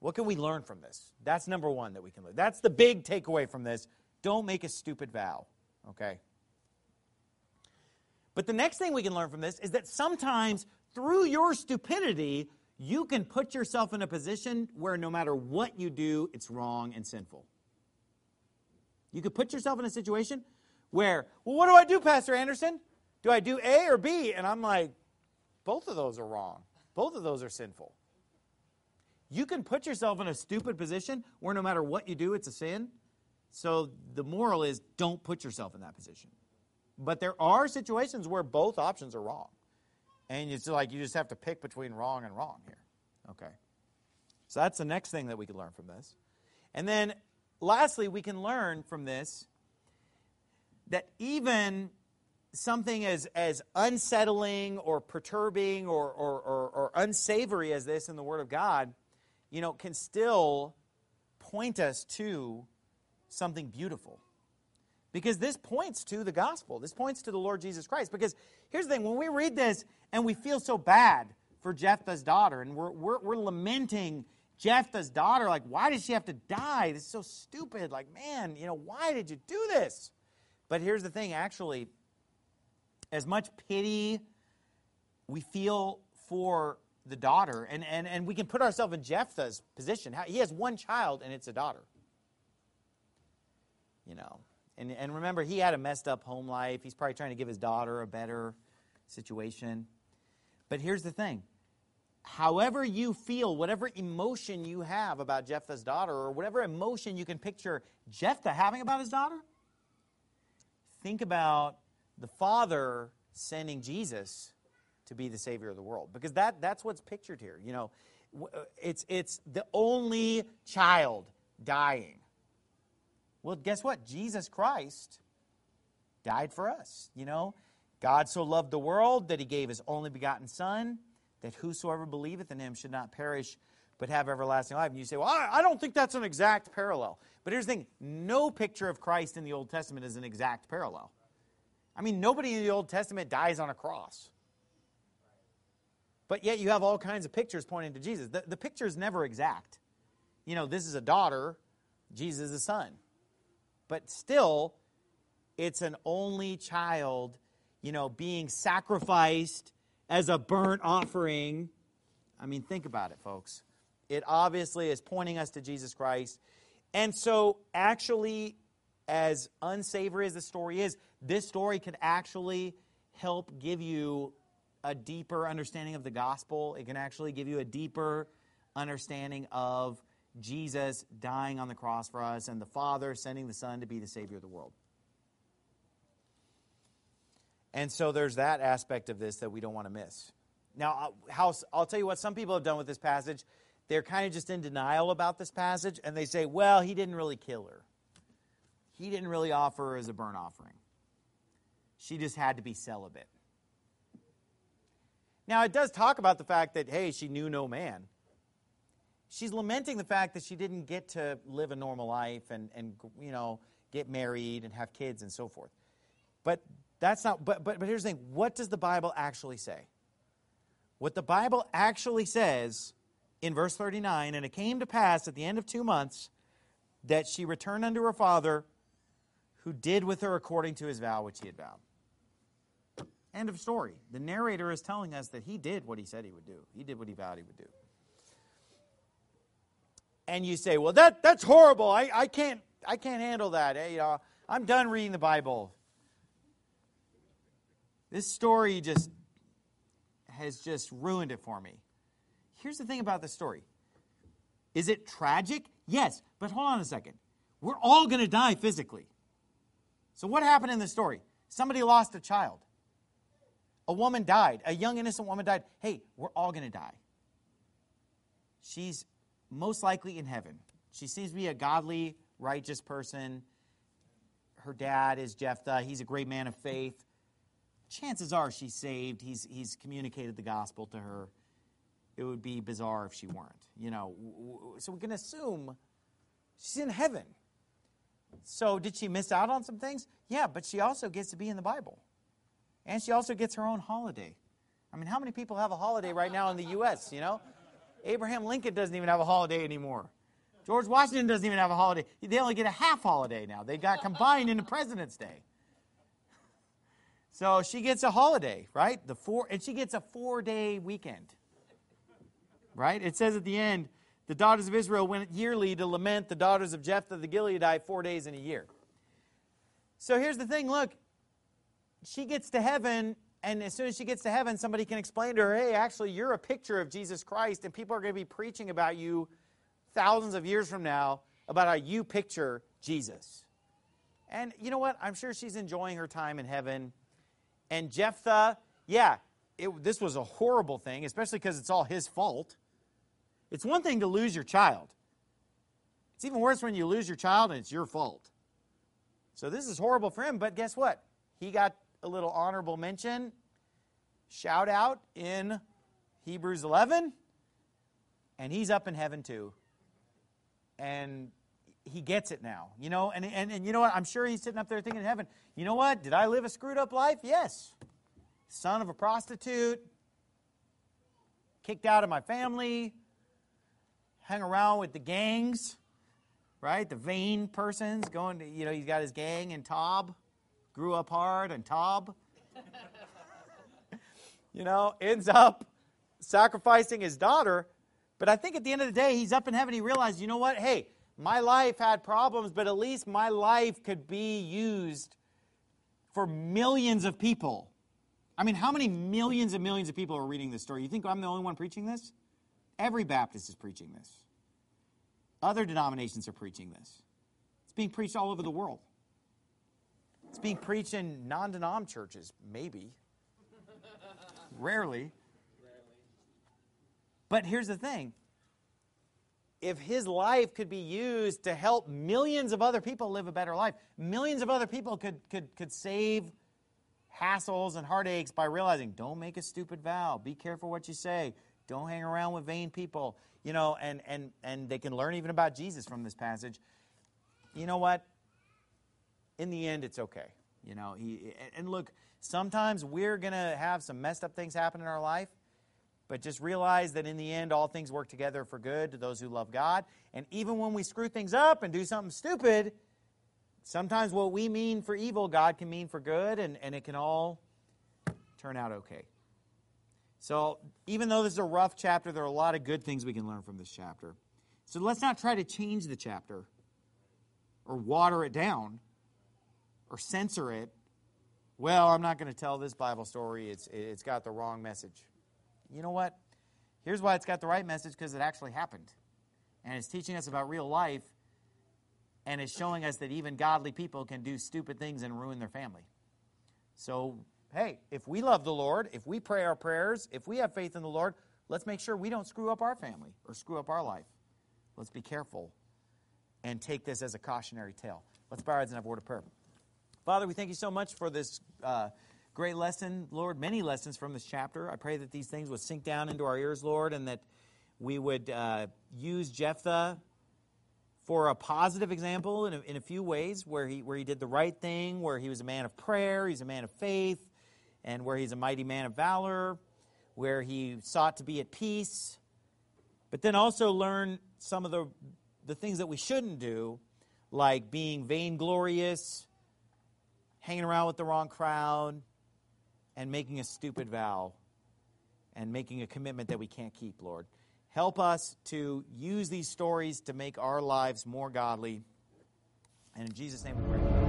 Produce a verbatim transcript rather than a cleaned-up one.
What can we learn from this? That's number one that we can learn. That's the big takeaway from this. Don't make a stupid vow, okay? But the next thing we can learn from this is that sometimes through your stupidity, you can put yourself in a position where no matter what you do, it's wrong and sinful. You could put yourself in a situation where, well, what do I do, Pastor Anderson? Do I do A or B? And I'm like, both of those are wrong. Both of those are sinful. You can put yourself in a stupid position where no matter what you do, it's a sin. So the moral is don't put yourself in that position. But there are situations where both options are wrong. And it's like you just have to pick between wrong and wrong here. Okay. So that's the next thing that we can learn from this. And then lastly, we can learn from this that even something as, as unsettling or perturbing or, or, or, or unsavory as this in the Word of God, you know, can still point us to something beautiful. Because this points to the gospel. This points to the Lord Jesus Christ. Because here's the thing. When we read this and we feel so bad for Jephthah's daughter, and we're, we're, we're lamenting Jephthah's daughter, like, why did she have to die? This is so stupid. Like, man, you know, why did you do this? But here's the thing. Actually, as much pity we feel for the daughter, and, and, and we can put ourselves in Jephthah's position. He has one child, and it's a daughter. You know, and, and remember, he had a messed up home life. He's probably trying to give his daughter a better situation. But here's the thing. However you feel, whatever emotion you have about Jephthah's daughter, or whatever emotion you can picture Jephthah having about his daughter, think about the Father sending Jesus to be the Savior of the world. Because that, that's what's pictured here. You know, it's, it's the only child dying. Well, guess what? Jesus Christ died for us. You know, God so loved the world that he gave his only begotten Son, that whosoever believeth in him should not perish, but have everlasting life. And you say, well, I, I don't think that's an exact parallel. But here's the thing. No picture of Christ in the Old Testament is an exact parallel. I mean, nobody in the Old Testament dies on a cross. But yet you have all kinds of pictures pointing to Jesus. The, the picture is never exact. You know, this is a daughter, Jesus is a son. But still, it's an only child, you know, being sacrificed as a burnt offering. I mean, think about it, folks. It obviously is pointing us to Jesus Christ. And so, actually, as unsavory as the story is, this story could actually help give you a deeper understanding of the gospel. It can actually give you a deeper understanding of Jesus dying on the cross for us and the Father sending the Son to be the Savior of the world. And so there's that aspect of this that we don't want to miss. Now, how, I'll tell you what some people have done with this passage. They're kind of just in denial about this passage, and they say, well, he didn't really kill her. He didn't really offer her as a burnt offering. She just had to be celibate. Now, it does talk about the fact that, hey, she knew no man. She's lamenting the fact that she didn't get to live a normal life and, and you know, get married and have kids and so forth. But that's not, but, but, but here's the thing. What does the Bible actually say? What the Bible actually says in verse thirty-nine, and it came to pass at the end of two months that she returned unto her father, who did with her according to his vow which he had vowed. End of story. The narrator is telling us that he did what he said he would do. He did what he vowed he would do. And you say, well, that that's horrible. I, I can't I can't handle that. Hey, you know, I'm done reading the Bible. This story just has just ruined it for me. Here's the thing about this story. Is it tragic? Yes, but hold on a second. We're all going to die physically. So what happened in the story? Somebody lost a child. A woman died. A young innocent woman died. Hey, we're all going to die. She's most likely in heaven. She seems to be a godly, righteous person. Her dad is Jephthah. He's a great man of faith. Chances are she's saved. He's he's communicated the gospel to her. It would be bizarre if she weren't. You know, so we can assume she's in heaven. So did she miss out on some things? Yeah, but she also gets to be in the Bible. And she also gets her own holiday. I mean, how many people have a holiday right now in the U S, you know? Abraham Lincoln doesn't even have a holiday anymore. George Washington doesn't even have a holiday. They only get a half holiday now. They got combined into President's Day. So she gets a holiday, right? The four, and she gets a four-day weekend, right? It says at the end, the daughters of Israel went yearly to lament the daughters of Jephthah the Gileadite four days in a year. So here's the thing, look. She gets to heaven, and as soon as she gets to heaven, somebody can explain to her, hey, actually, you're a picture of Jesus Christ, and people are going to be preaching about you thousands of years from now about how you picture Jesus. And you know what? I'm sure she's enjoying her time in heaven. And Jephthah, yeah, it, this was a horrible thing, especially because it's all his fault. It's one thing to lose your child. It's even worse when you lose your child and it's your fault. So this is horrible for him, but guess what? He got a little honorable mention, shout out in Hebrews eleven, and he's up in heaven too. And he gets it now, you know, and, and, and you know what? I'm sure he's sitting up there thinking in heaven, you know what? Did I live a screwed up life? Yes. Son of a prostitute, kicked out of my family, hang around with the gangs, right? The vain persons going to, you know, he's got his gang in Tob, grew up hard in Tob, you know, ends up sacrificing his daughter. But I think at the end of the day, he's up in heaven. He realized, you know what? Hey, my life had problems, but at least my life could be used for millions of people. I mean, how many millions and millions of people are reading this story? You think I'm the only one preaching this? Every Baptist is preaching this. Other denominations are preaching this. It's being preached all over the world. It's being preached in non-denom churches, maybe. Rarely. But here's the thing. If his life could be used to help millions of other people live a better life, millions of other people could, could, could save hassles and heartaches by realizing, don't make a stupid vow. Be careful what you say. Don't hang around with vain people. You know, and, and, and they can learn even about Jesus from this passage. You know what? In the end, it's okay. You know, he, and look, sometimes we're going to have some messed up things happen in our life. But just realize that in the end, all things work together for good to those who love God. And even when we screw things up and do something stupid, sometimes what we mean for evil, God can mean for good, and, and it can all turn out okay. So even though this is a rough chapter, there are a lot of good things we can learn from this chapter. So let's not try to change the chapter or water it down or censor it. Well, I'm not going to tell this Bible story. It's It's got the wrong message. You know what? Here's why it's got the right message, because it actually happened. And it's teaching us about real life, and it's showing us that even godly people can do stupid things and ruin their family. So, hey, if we love the Lord, if we pray our prayers, if we have faith in the Lord, let's make sure we don't screw up our family or screw up our life. Let's be careful and take this as a cautionary tale. Let's bow our heads and have a word of prayer. Father, we thank you so much for this uh great lesson, Lord, many lessons from this chapter. I pray that these things would sink down into our ears, Lord, and that we would uh, use Jephthah for a positive example in a, in a few ways, where he where he did the right thing, where he was a man of prayer, he's a man of faith, and where he's a mighty man of valor, where he sought to be at peace, but then also learn some of the, the things that we shouldn't do, like being vainglorious, hanging around with the wrong crowd, and making a stupid vow, and making a commitment that we can't keep, Lord. Help us to use these stories to make our lives more godly. And in Jesus' name we pray.